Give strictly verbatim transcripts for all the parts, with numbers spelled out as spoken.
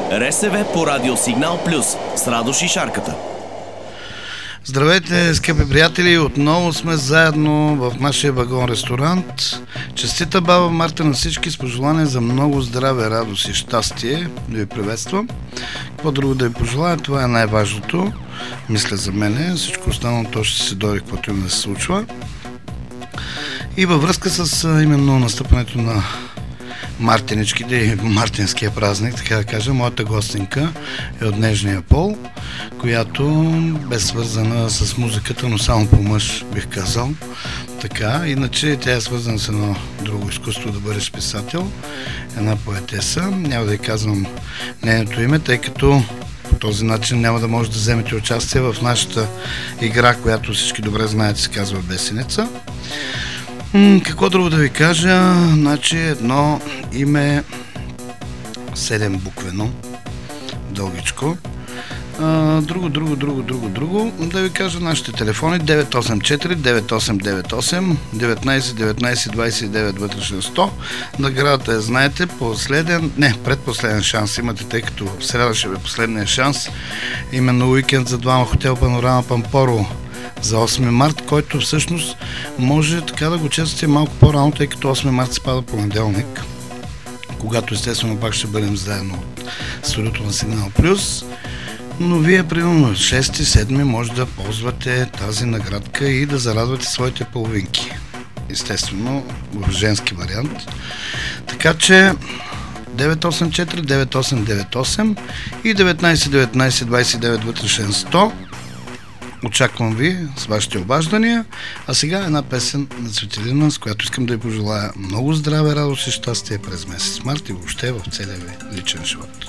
РСВ по Радио Сигнал Плюс с Радош и Шарката. Здравейте, скъпи приятели! Отново сме заедно в нашия вагон-ресторант. Честита баба Марта на всички с пожелание за много здраве, радост и щастие. Да ви приветствам. Какво друго да ви пожелая? Това е най-важното. Мисля за мене. Всичко останало то ще се дойде, каквото им да се случва. И във връзка с именно настъпването на Мартиничките и мартинския празник, така да кажа, моята гостинка е от нежния пол, която бе свързана с музиката, но само по мъж, бих казал. Така, иначе тя е свързана с едно друго изкуство, да бъдеш писател, една поетеса. Няма да й казвам нейното име, тъй като по този начин няма да може да вземете участие в нашата игра, която всички добре знаете, се казва Бесеница. М- какво друго да ви кажа? Значи едно име седем буквено, дългичко. А, друго, друго, друго, друго, друго. Да ви кажа нашите телефони: девет осем четири девет осем девет осем, деветнайсет деветнайсет двайсет и девет вътрешен сто. Наградата е, знаете, последен, не, предпоследен шанс имате, тъй като в среда ще е последния шанс. Именно уикенд за двама хотел Панорама Пампорово за осми март, който всъщност може така да го чествате малко по-рано, тъй като осми март се пада понеделник, когато естествено пак ще бъдем заедно от студиото на Сигнал Плюс. Но вие примерно шести седми може да ползвате тази наградка и да зарадвате своите половинки. Естествено в женски вариант. Така че девет осем четири девет осем девет осем и деветнайсет деветнайсет двайсет и девет вътрешен сто. Очаквам ви с вашите обаждания. А сега една песен на Цветелина, с която искам да ви пожелая много здраве, радост и щастие през месец март и въобще в целия ви личен живот.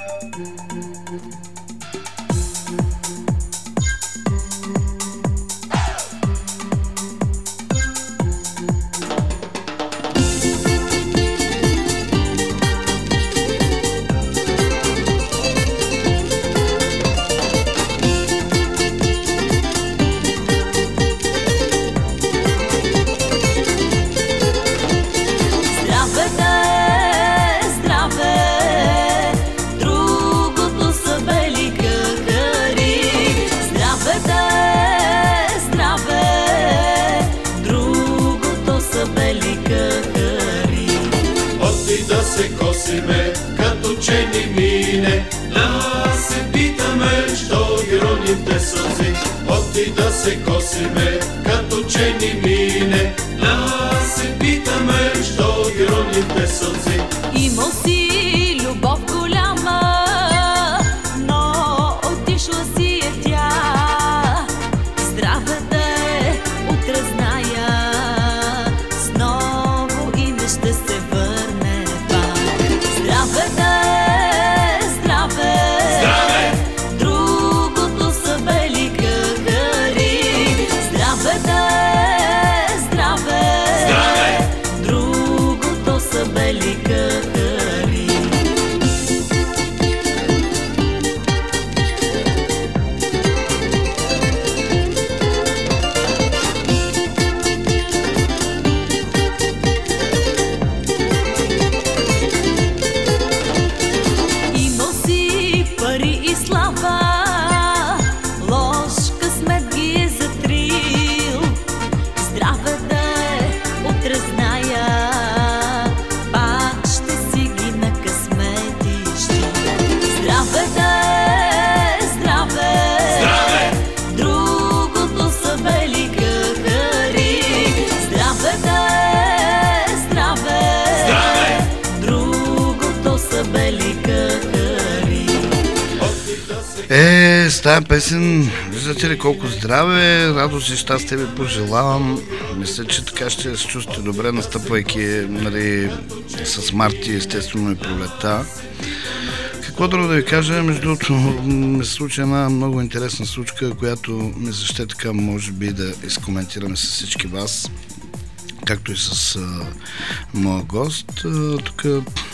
Като че ни мине, да се питаме, що ги роним те сълзи. Оти да се косиме, като че ни мине, да се питаме, що ги роним те сълзи. Имал си любов голяма, но отишла си е тя. Здрава да е, утре зная, сново и не ще се върне пак. Здраве да е, здраве, здраве, другото са бели кагари. Здраве да е, здраве, здраве, другото са бели кагари. Имал си пари и слава, лош късмет ги е затрил. Здраве да е, утре зная, пак ще си ги на късметищи. Здраве да е, здраве, здраве, другото са бели кагари. Здраве да е, здраве, здраве, другото са бели кагари. Е, с тази песен, виждате ли колко здраве, радост и щастие ви пожелавам. Мисля, че така ще се чувствате добре, настъпвайки, нали, с марти, естествено и пролета. Какво друго да ви кажа? Между другото, ми се случи една много интересна случка, която ми се ще така, може би, да изкоментираме с всички вас, както и с а, моя гост. А, тук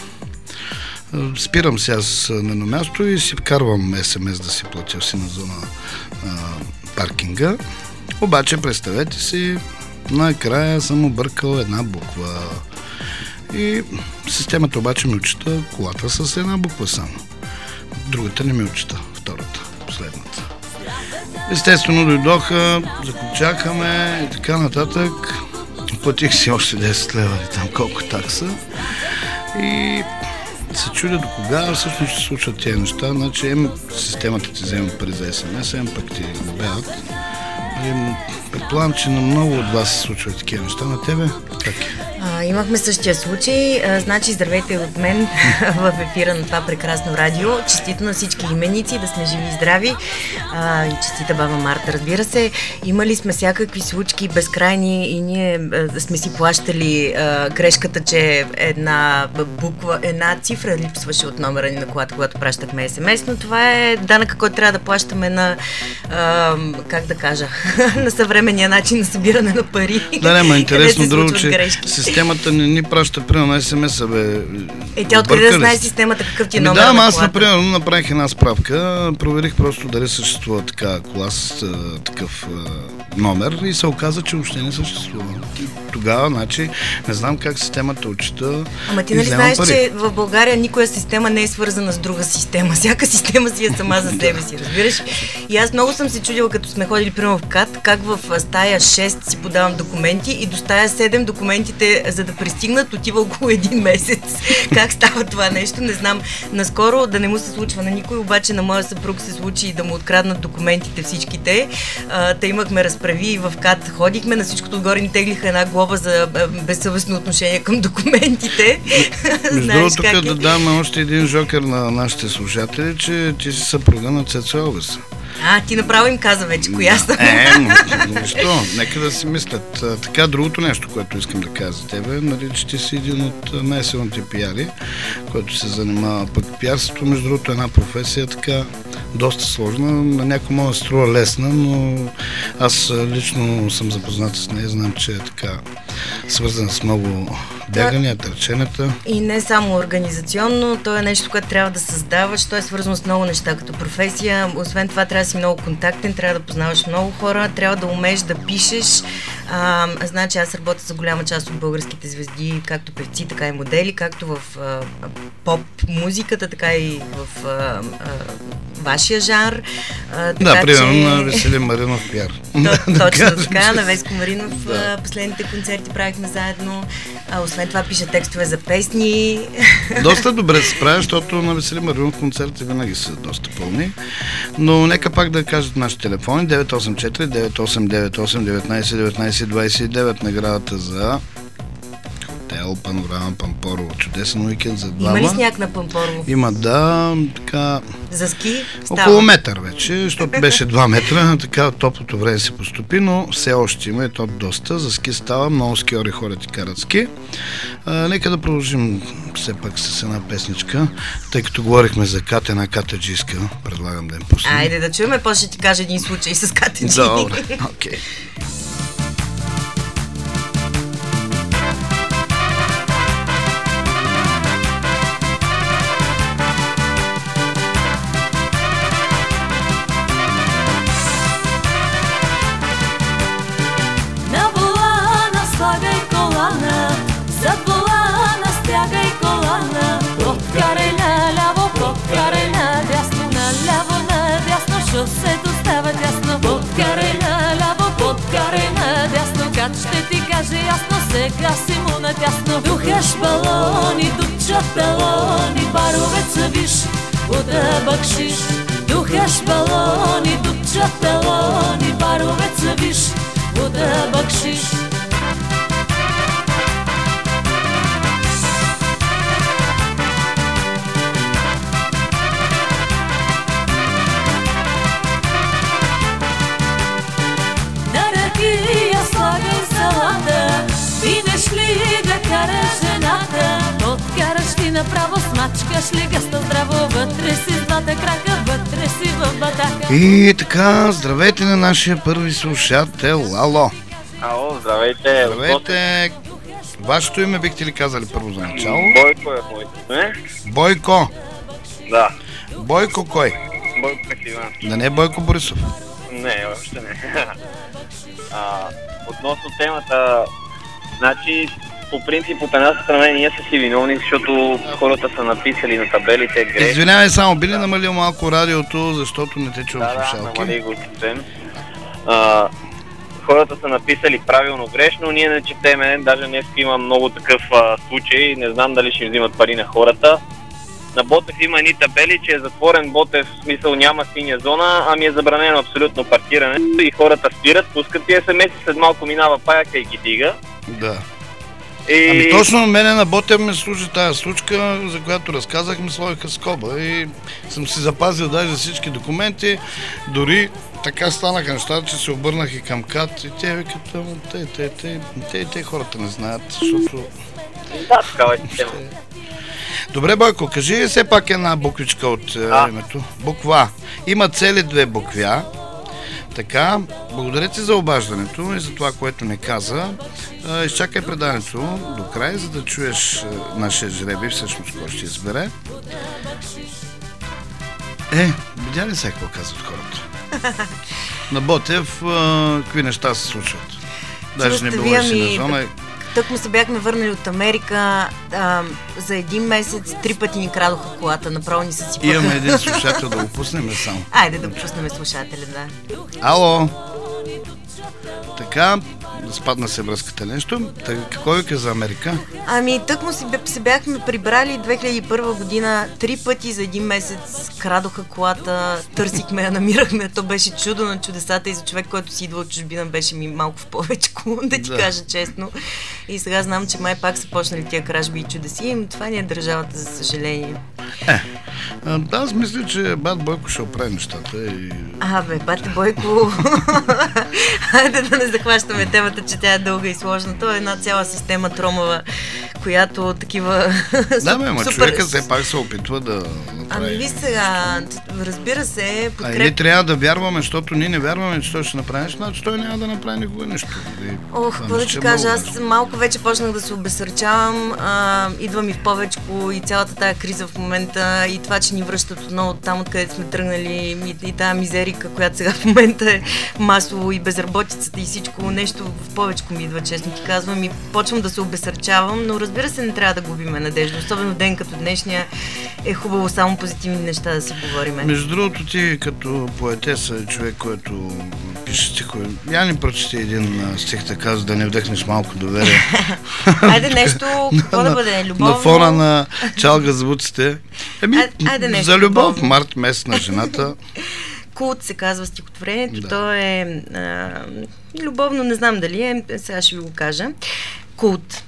спирам се аз на едно място и си вкарвам ес ем ес да си платя си на зона а, паркинга. Обаче, представете си, накрая съм объркал една буква. И системата обаче ми отчита колата с една буква само. другата не ми отчита, втората, последната. Естествено дойдоха, закупчакаме и така нататък. Платих си още десет лева или там колко такса. И се чудя до кога всъщност ще случват тези неща. Значи ем системата ти взема пари за ес ем ес, ем пък ти набавят. Предполагам, че на много от вас се случват такива неща. На тебе как е? А, имахме същия случай. А, значи, здравейте от мен в ефира на това прекрасно радио. Честито на всички именици, да сме живи и здрави. А, и честита баба Марта, разбира се. Имали сме всякакви случки безкрайни и ние а, сме си плащали а, грешката, че една буква, една цифра липсваше от номера ни на колата, когато пращахме ес ем ес, но това е данъка, който трябва да плащаме на, а, как да кажа, на съвременния начин на събиране на пари. Да, не, ма интересно друго, че грешки. Системата не ни праща примерно на ес ем ес-а, бе. Е, тя откъде да знае системата какъв ти е номер да, на колата? аз, например, направих една справка, проверих просто дали съществува така кола с такъв а, номер и се оказа, че въобще не съществува. И тогава, значи, не знам как системата отчита. Ама ти нали знаеш, пари. Че в България никоя система не е свързана с друга система. Всяка система си е сама за себе си, разбираш? И аз много съм се чудила, като сме ходили примерно в КАТ, как в стая шест си подавам документи и до стая седем документите, за да пристигнат, отива около един месец. Как става това нещо, не знам. Наскоро да не му се случва на никой, обаче на моя съпруг се случи да му откраднат документите всичките. А, та имахме разправи и в КАТ ходихме, на всичкото отгоре ни теглиха една глоба за безсъвестно отношение към документите. Между другото, тук е? Да дам още един жокер на нашите слушатели, че ти си съпруга на Цецо Елвеса. А, ти направо им каза вече, коя съм. Е, но нищо, нека да си мислят. А, така, другото нещо, което искам да кажа за тебе, нали, че ти си един от най-силните пиари, който се занимава. Пък пиарството, между другото, е една професия така доста сложна. На някой може да струва лесна, но аз лично съм запознат с нея, знам, че е така свързана с много бягания, търченията. И не само организационно, то е нещо, което трябва да създаваш, то е свързано с много неща като професия. Освен това, трябва да си много контактен, трябва да познаваш много хора, трябва да умееш да пишеш. А, значи аз работя за голяма част от българските звезди, както певци, така и модели, както в а, поп музиката, така и в а, а, вашия жанр. А, така, да, примерно че... на Веселин Маринов пиар. То, точно така, на Веско Маринов да. Последните концерти правихме заедно. А, освен това пише текстове за песни. Доста добре се справя, защото на Веселин Маринов концерти винаги са доста пълни. Но нека пак да кажат нашите телефони девет осем четири девет осем девет осем деветнайсет деветнайсет двайсет и девет, наградата за хотел Панорама Пампорово. Чудесен уикенд за двама. Има ли сняг на Пампорово? Има, да, така... За ски? Става. Около метър вече, защото беше два метра, така топлото време се поступи, но все още има и то доста. За ски става, много скиори ходят и карат ски. А, нека да продължим все пак с една песничка, тъй като говорихме за Кат, една катаджийска, предлагам да им пуснем. Айде да чуем, после ще ти кажа един случай с катаджи. Добре, окей. Okay. Ще ти кажа ясно, сега си му надясно. Духаш балони, дучат талони, баровеца виж, вода бакшиш. Духаш балони, дучат талони, баровеца виж, вода бакшиш. Видиш ли да караш жената, откараш ли направо, смачкаш ли гъста здраво, вътре си с двата крака, вътре си в батака. И така, здравейте на нашия първи слушател, ало. Ало, здравейте. Здравейте. Вашето име бихте ли казали първо за начало? Бойко е моето име. Бойко? Да. Бойко кой? Бойко Пехливан. Да не е Бойко Борисов? Не, още не. а, относно темата, значи по принцип от една страна ние са си виновни, защото хората са написали на табелите грешно. Извинявай, само би ли намалил малко радиото, защото не те чувам Да, да, слушалки? намали го съвсем. А, хората са написали правилно грешно, ние не четеме, даже днес има много такъв а, случай, не знам дали ще взимат пари на хората. На Ботев има едни табели, че е затворен Ботев, в смисъл няма синя зона, ами е забранено абсолютно паркиране и хората спират, пускат и ес ем ес и след малко минава паяка и ги дига. Да. И... Ами точно мене на Ботев ме служи тази случка, за която разказах, ми сложиха скоба и съм си запазил даже всички документи, дори така станаха нещата, че се обърнах и към КАТ и те викат, те, те, те, те, те хората не знаят, защото... Да, такава е система. Добре, Бойко, кажи все пак една буквичка от а. името. Буква А. Има цели две букви А. Така, благодаря ти за обаждането и за това, което не каза. А, изчакай предаването до край, за да чуеш а, нашия жреби, всъщност кой ще избере. Е, видя ли сега какво казват хората? На Ботев а, какви неща се случват? Даже не било си на зона. Тък му се бяхме върнали от Америка, а, за един месец три пъти ни крадоха колата, направо ни се сипаха. Имаме един слушател, да го пуснем само. Айде да го пуснем слушателя, да. Ало! Така, спадна се връзката нещо. Така, какво вика за Америка? Ами, тък му се бяхме прибрали две хиляди и първа година, три пъти за един месец крадоха колата, търсихме я, намирахме, то беше чудо на чудесата и за човек, който си идва от чужбина, беше ми малко в повечко, да ти да. кажа честно. И сега знам, че май пак са почнали тия кражби и чудеси, и това не е държавата, за съжаление. Е, да, аз мисля, че бат Бойко ще оправи нещата и... А, бе, бате Бойко... Хайде да не захващаме темата, че тя е дълга и сложна. То е една цяла система тромава, която такива... Да, бе, ма супер... човека все пак се опитва да направи. Ами ви сега, разбира се, подкреп... А или трябва да вярваме, защото ние не вярваме, че той ще направи нещо, значи той няма да направи никога нищо. И... Ох, какво да ти кажа, аз малко вече почнах да се обесърчавам, а, идва ми в повечко и цялата тая криза в момента и това, че ни връщат отново там, откъдето сме тръгнали и, и тая мизерика, която сега в момента е масово и безработицата и всичко нещо в повечко ми идва, честно ти казвам, и почвам да се обесърчавам, но разбира се не трябва да губиме надежда, особено ден като днешния е хубаво само позитивни неща да си говориме. Между другото ти като поетеса, човек, който пише стихове, я ни прочети един стих така, за да не вдъхнеш малко доверие. Айде нещо, какво да бъде, любовно? На фона на чалга звуците. Еми, айде нещо, за любов, любовно. март месец на жената. Култ се казва стихотворението, да. То е а, любовно, не знам дали е, сега ще ви го кажа. Култ.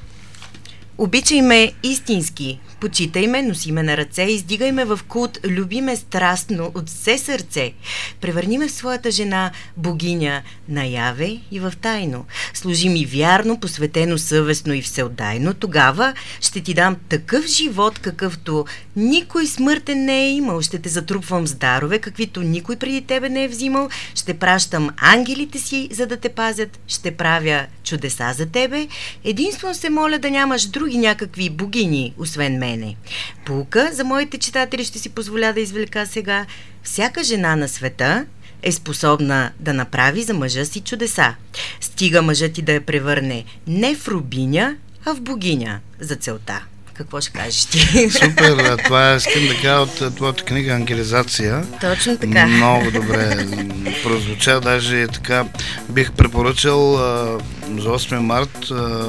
Обичай ме истински, почитай ме, носи ме на ръце, издигай ме в култ, люби ме страстно от все сърце. Превърни ме в своята жена, богиня, наяве и в тайно. Служи ми вярно, посветено, съвестно и всеотдайно. Тогава ще ти дам такъв живот, какъвто никой смъртен не е имал. Ще те затрупвам с дарове, каквито никой преди тебе не е взимал. Ще пращам ангелите си, за да те пазят. Ще правя чудеса за тебе. Единствено се моля да нямаш други някакви богини, освен мене. Пулка за моите читатели ще си позволя да извлека сега. Всяка жена на света е способна да направи за мъжа си чудеса. Стига мъжът ти да я превърне не в рубиня, а в богиня за целта. Какво ще кажеш ти? Супер, това искам да кажа от твоята книга Ангелизация. Точно така. Много добре прозвуча, даже така бих препоръчал а, за осми март а,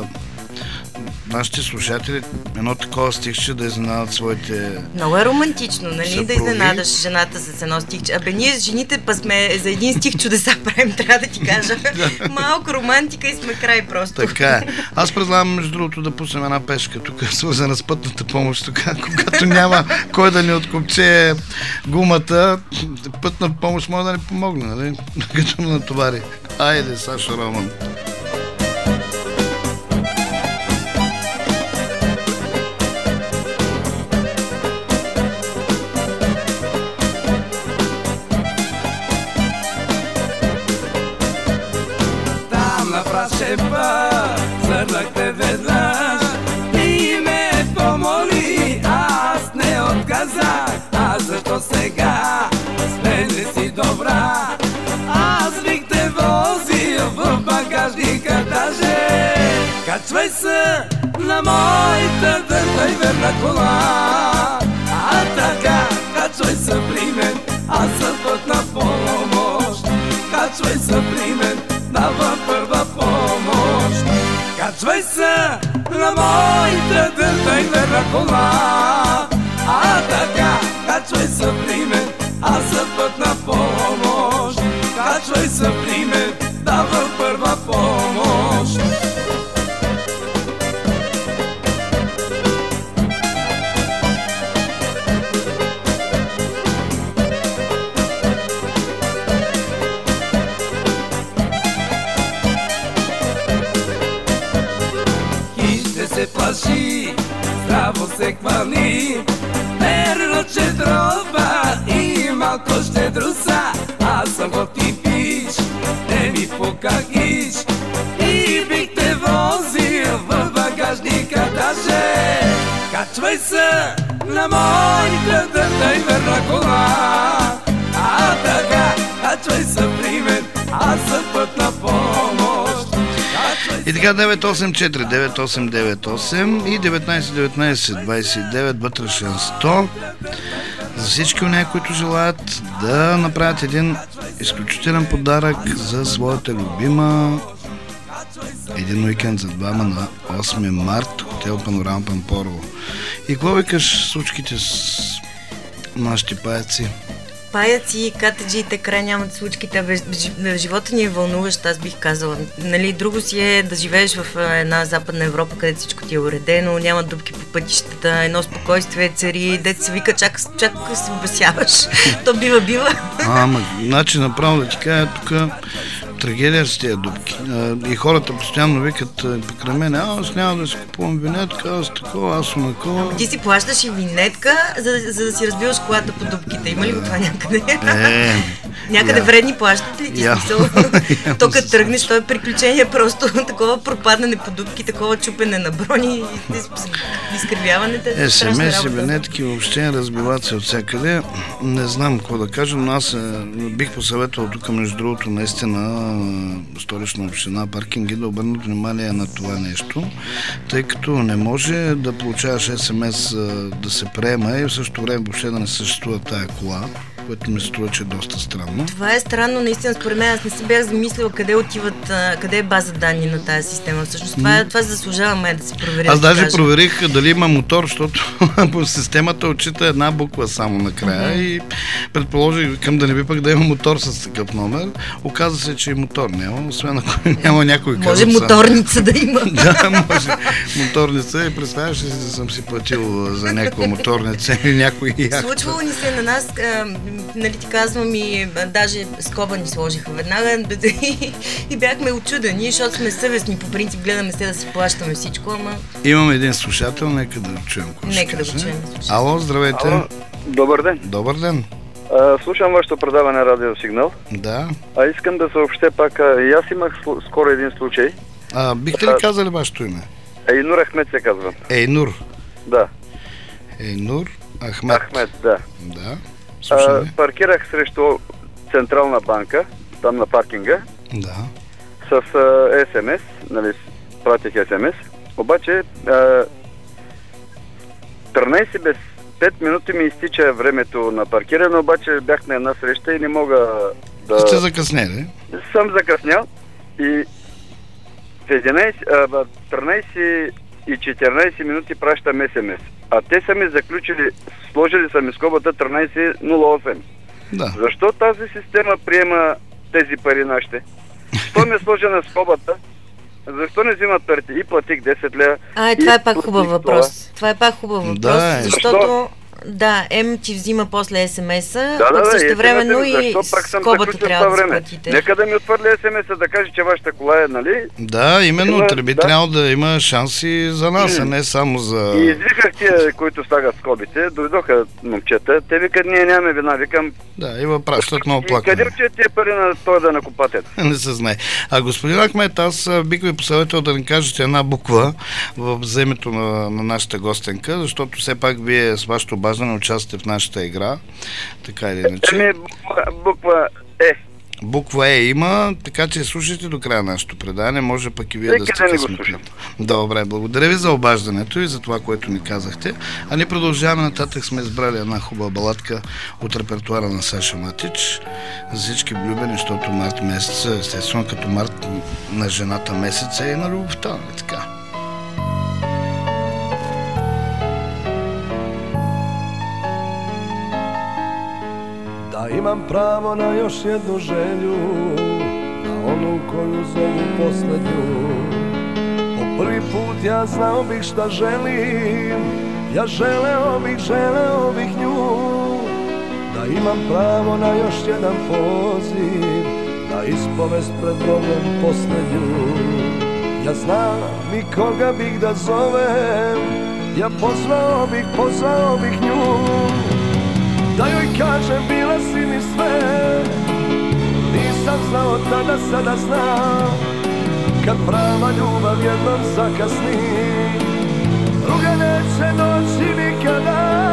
нашите слушатели едно такова стихче да изненадат своите... Много е романтично, нали? съпруги. Да изненадаш жената с едно стихче. Абе, ние жените па сме за един стих чудеса правим, трябва да ти кажа. Малко романтика и сме край просто. Така е. Аз предлагам, между другото, да пуснем една пешка тук, свързана с пътната помощ, тук, когато няма кой да ни откопче гумата, пътна помощ може да ни помогне, нали? Като натовари. Айде, Сашо Роман. Свърнах те веднъж и ме помоли, аз не отказах. А защо сега с мен не си добра? Аз бих те возил в багажник на моята дърта и верна кола. А така, качвай се при мен, аз съм път на помощ. Качвай се при мен, давам първа помощ. Качвай се на моята дърта и верна кола. А така, качвай се при мен, аз съм път на помощ. Качвай се при мен, давам първа помощ. Се плаши, здраво се хвали, верно, че дрова и малко щедроса. Аз съм го ти пиш, не ми покагиш и бих те возил в багажника даже. Качвай се на моята дърта и верна кола. А така, качвай се при мен, аз съм път на помощ. И така девет осем четири девет осем девет осем и деветнайсет деветнайсет двайсет и девет вътрешен сто за всички от които желаят да направят един изключителен подарък за своята любима. Един уикенд за двама на осми март, хотел Панорама Пампорово. И какво викаш случките с нашите паяци? Паяци, катеджиите, край нямат случките. Бе, живота ни е вълнуващ, аз бих казала. Нали, друго си е да живееш в една Западна Европа, където всичко ти е уредено, няма дупки по пътищата, едно спокойствие цари, дето се вика, чак, чак се обесяваш. То бива, бива. А, ама, значи направо да ти кажа, тук трагедия с тези дупки. И хората постоянно викат покрай мене, аз няма да си купувам винетка, аз такова, аз съм такова. Ти си плащаш и винетка, за, за да си разбиваш колата по дупките. Има ли го това някъде? Е, някъде я, вредни плащат ли ти я, смисъл? То като тръгнеш, то е приключение просто. Такова пропадане по дупки, такова чупене на брони, изкривяване. Е, семейни винетки въобще разбиват се от всякъде. Не знам какво да кажа, но аз бих посъветвал тук, между другото, наистина Столична община, паркинги да обърнат внимание на това нещо, тъй като не може да получаваш ес ем ес да се приема и в същото време въобще да не съществува тая кола, което ми се струва, че е доста странно. Това е странно, наистина, според мен. Аз не се бях замислила къде отиват, къде е база данни на тази система. Всъщност това, mm. това заслужава ме да се провери. Аз да даже кажа. проверих дали има мотор, защото системата отчита една буква само накрая mm-hmm. и предположих към да не би пък да има мотор с такъв номер. Оказа се, че и мотор няма, освен ако няма някой може казва, моторница да има. Да, може моторница и представяш ли да съм си платил за някаква моторница или някой яхта. Случвало ни се на нас, а, нали ти казвам, и даже скоба ни сложиха веднага и, и бяхме очудени, защото сме съвестни, по принцип гледаме се да си плащаме всичко, ама... Имаме един слушател, нека да чуем какво ще Нека да го чуем. Ало, здравейте. Ало, добър ден. Добър ден. А, слушам вашето предаване Радио Сигнал. Да. А искам да съобщя пак, а, и аз имах скоро един случай. А, бихте ли казали вашето име? Ейнур Ахмед се казвам. Ейнур? Да. Ейнур Ахмед. Ахмед, да. Да. А, паркирах срещу Централна банка, там на паркинга. Да. С а, ес ем ес, нали, пратих ес ем ес. Обаче а, тринайсет без пет минути ми изтича времето на паркиране, обаче бях на една среща и не мога да... Сте закъснели? Съм закъснял и в единайсет, а, тринайсет и четиринайсет минути пращам ес ем ес. А те са ми заключили, сложили са ми скобата тринайсет нула осем. Да. Защо тази система приема тези пари нашите? Що ми е сложена скобата? Защо не взимат парите? И платих десет лева. А, това е пак хубав въпрос. Това е пак хубав въпрос, да, е. защото... Да, М ти взима после ес ем ес-а, да, пък да, същевременно и скобата трябва да заплатите. Нека да ми отвърли ес ем ес-а да каже, че вашата кола е, нали? Да, именно, има, би да. Трябвало да има шанси за нас, а не само за... И извиках тия, които слагат скобите, дойдоха момчета, те викат, ние нямаме вина, викам... Да, и въпращат много плакане. И къде че тия пари на този да накупатят? Не се знае. А господин Ахмет, аз бих ви посъветвал да ни кажете една буква в вземето на, на нашата гостенка, защото все пак вие с вашето обаждане участвате в нашата игра, така или иначе. Еми, буква, буква Е. Буква Е има, така че слушайте до края на нашето предание, може пък и вие да сте късметли. Добре, благодаря ви за обаждането и за това, което ни казахте. А ние продължаваме нататък, сме избрали една хубава баладка от репертуара на Саша Матич за всички влюбени, защото март месец, естествено като март на жената месец е и на любовта, нали така? Imam pravo na još jednu želju, na onu koju zovu posljednju. Po prvi put ja znao bih šta želim, ja želeo bih, želeo bih nju. Da imam pravo na još jedan poziv, na ispovest pred Bogom posljednju. Ja znam i koga bih da zovem, ja pozvao bih, pozvao bih nju. Da joj kažem bila si mi sve, nisam znao tada, sada znam. Kad prava ljubav jednom zakasni, druga neće doći nikada.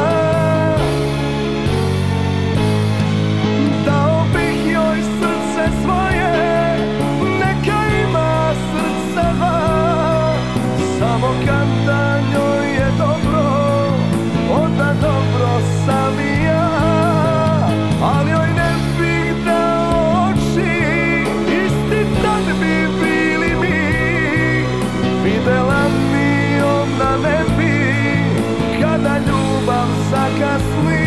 Dao bih joj srce svoje, neka ima srce dva. Samo kada njoj je dobro, onda dobro sam i ja. Ali joj ne bih dao oči, isti tad bi bili mi. Videla mi ona ne bi, kada ljubav zakasni.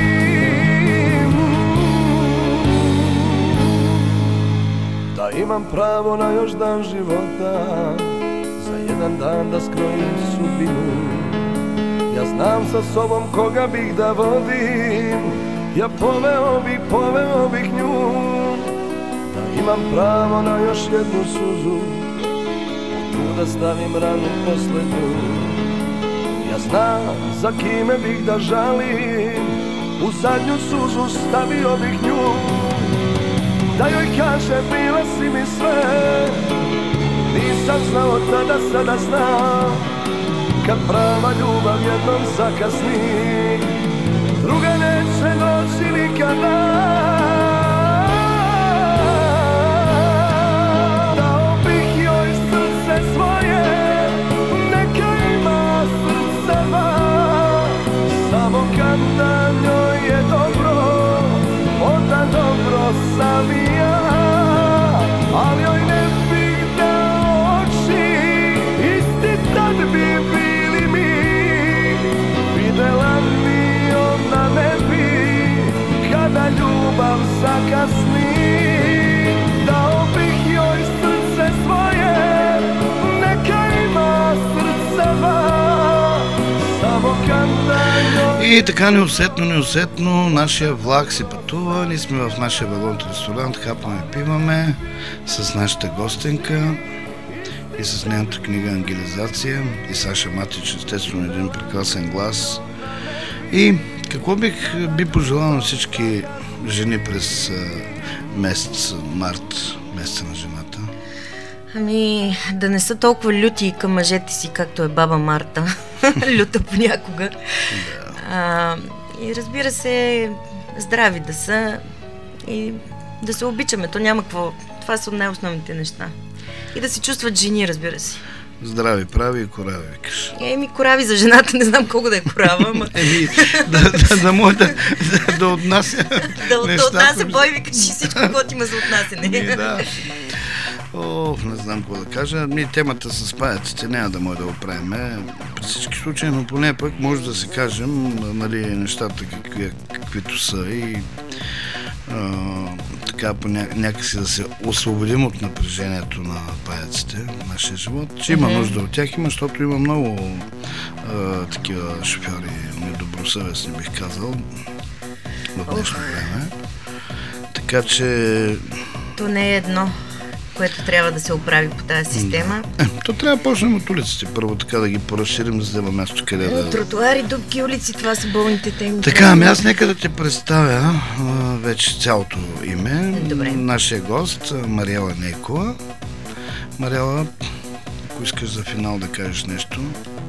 Da imam pravo na još dan života, za jedan dan da skrojim sudbinu. Ja znam sa sobom koga bih da vodim, ja poveo bih, poveo bih nju. Da imam pravo na još jednu suzu, tu da stavim ranu posljednju. Ja znam za kime bih da žalim, u zadnju suzu stavio bih nju. Da joj kaže bila si mi sve, nisam znao tada, sada znam. Kad prava ljubav jednom zakasni, druga neće doći nikada. Dao bih joj srce svoje, neka ima srce dva. Samo kada njoj je dobro, onda dobro sam i ja. Ali joj ne bih dao oči, isti tad bi bili mi. Videla mi ona ne bi, kada ljubav zakasni. Dao bih joj srce svoje, neka ima srce dva. Samo kada njoj... И така неусетно, неусетно нашия влак си пътува. Ние сме в нашия вагон ресторант, хапваме, пиваме с нашата гостенка и с нейната книга Ангелизация и Саша Матич, естествено един прекрасен глас. И какво бих би пожелал на всички жени през месец март, месеца на жената? Ами, да не са толкова люти към мъжете си, както е баба Марта. Люта понякога. Да. А, и разбира се, здрави да са и да се обичаме. То няма какво. Това са най-основните неща. И да се чувстват жени, разбира се. Здрави, прави и корави, викаш. Еми, корави за жената, не знам колко да е корава, ама... Еми, да, да, да може да, да, да отнася да, да отнася бой, викаш и всичко, което има за отнасене. Еми, да. О, не знам какво да кажа. Ние темата с паяците няма да може да го правим при всички случаи, но поне пък може да се кажем, нали, нещата какви, каквито са и а, така по ня, някакси да се освободим от напрежението на паяците в нашия живот. Че има mm-hmm. нужда от тях, има, защото има много а, такива шофьори недобросъвестни, бих казал, в днешно време. Така че... То не е едно, което трябва да се оправи по тази система. Да. Е, то трябва да почнем от улиците. Първо така да ги поразширим, за да има място къде да... Тротуари, дупки, улици, това са болните теми. Така, ами аз нека да те представя а, вече цялото име. Добре. Нашия гост, Мариела Нейкова. Мариела, ако искаш за финал да кажеш нещо.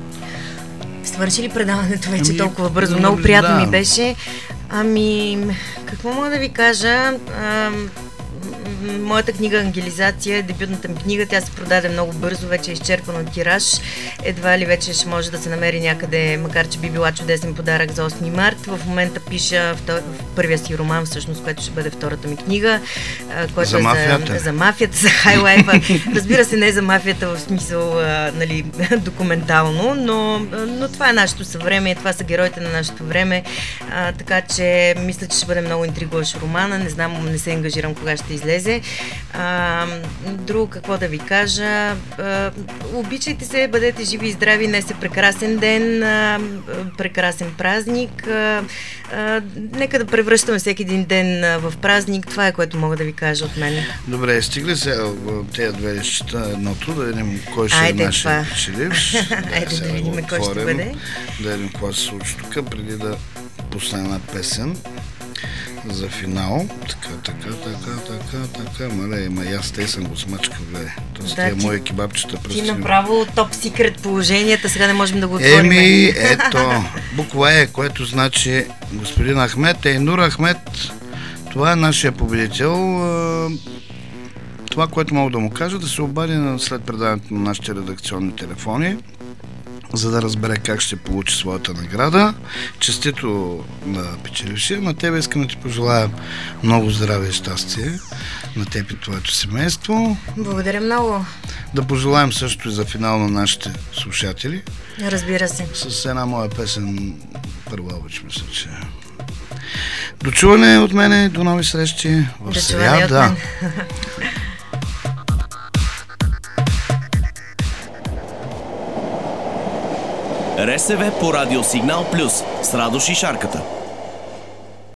Свърши ли предаването вече ами, толкова бързо? да, Много приятно да. ми беше. Ами, какво мога да ви кажа? А, моята книга Ангелизация е дебютната ми книга. Тя се продаде много бързо, вече е изчерпана от тираж. Едва ли вече ще може да се намери някъде, макар че би била чудесен подарък за осми март. В момента пиша втор... първия си роман, всъщност, който ще бъде втората ми книга. Който за е мафията. За, за мафията, за хайлайфа. Разбира се, не за мафията в смисъл а, нали, документално, но, но това е нашето съвремие, това са героите на нашето време. А, така че мисля, че ще бъде много интригуващ романа. Не знам, не се ангажирам кога ще излезе. А, друго, какво да ви кажа? А, обичайте се, бъдете живи и здрави. Днес е прекрасен ден, а, прекрасен празник. А, а, нека да превръщаме всеки един ден в празник. Това е, което мога да ви кажа от мен. Добре, стигли се тези две изчета едното, да видим кой ще Айде, е нашия печеливш. Айде да видим кой ще бъде. Да видим какво се случи тук, преди да пусна една песен за финал. Така, така, така, така, така. Мале, ема и аз те съм го смачкал, гледай. Тоест, да, тия ти, мои кебабчета пръсти. Ти направо топ секрет положенията, сега не можем да го отворим. Еми, ето, буква Е, което значи господин Ахмед, Ейнур Ахмед, това е нашия победител. Това, което мога да му кажа, да се обади след предаването на нашите редакционни телефони, за да разбере как ще получи своята награда. Честито на печелившия. На тебе искам да ти пожелая много здраве и щастие, на теб и твоето семейство. Благодаря много. Да пожелаем също и за финал на нашите слушатели. Разбира се. С една моя песен Първа обич, мисля, че... До чуване от мене, до нови срещи в до сряда. РСВ по Радио Сигнал Плюс с Радош и Шарката.